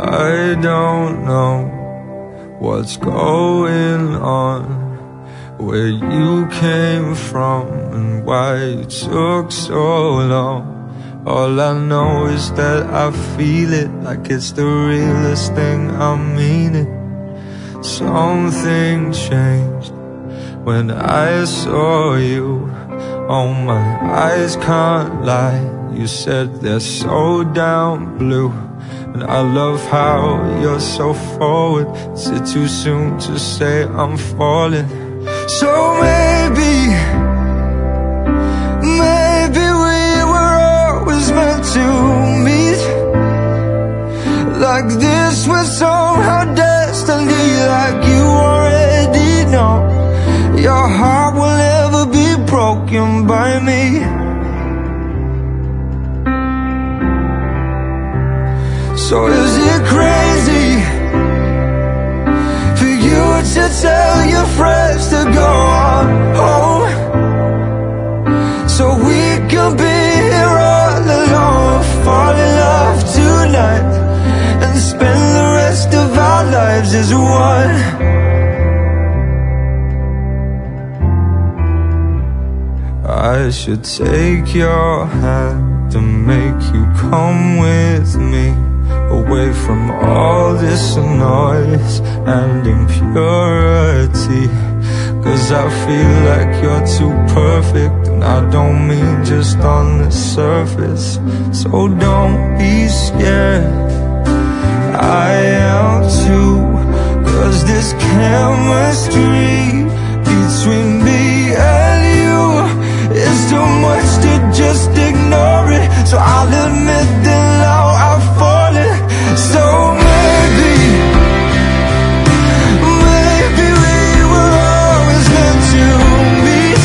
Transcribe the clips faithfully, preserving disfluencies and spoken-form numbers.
I don't know what's going on, where you came from and why it took so long. All I know is that I feel it like it's the realest thing, I mean it. Something changed when I saw you. Oh, my eyes can't lie, you said they're so down blue. And I love how you're so forward. Is it too soon to say I'm falling? So maybe, maybe we were always meant to meet. Like this was somehow destiny, like you already know. Your heart will never be broken by me. So is it crazy for you to tell your friends to go on home, so we can be here all alone, fall in love tonight and spend the rest of our lives as one? I should take your hand and make you come with me, away from all this noise and impurity. Cause I feel like you're too perfect, and I don't mean just on the surface. So don't be scared, I am too. Cause this chemistry between me and you is too much to just ignore it. So I'll admit that now I've fallen. So maybe, maybe we were always meant to meet.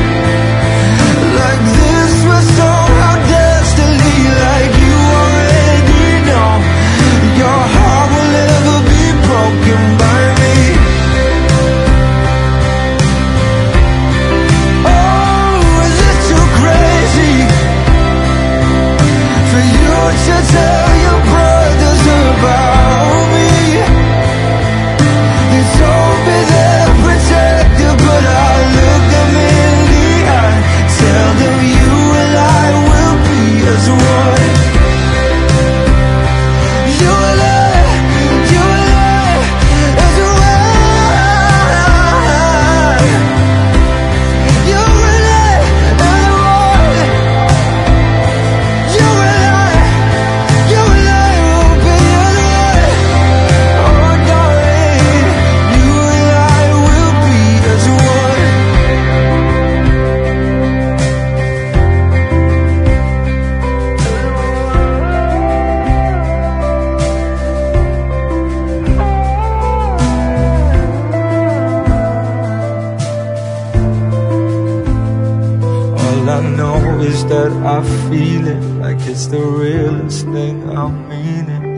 Like this was somehow destiny, like you already know. Your heart will never be broken by me. Oh, is it too crazy for you to tell your brothers about me? They told me they're protected, but I look them in the eye, tell them you and I will be as one. You and I, you and I, as one. You and I, as one. You and I, you and I will be as one. Oh darling, you and I will be as one. All I know is that I feel it like it's the realest thing, I mean it.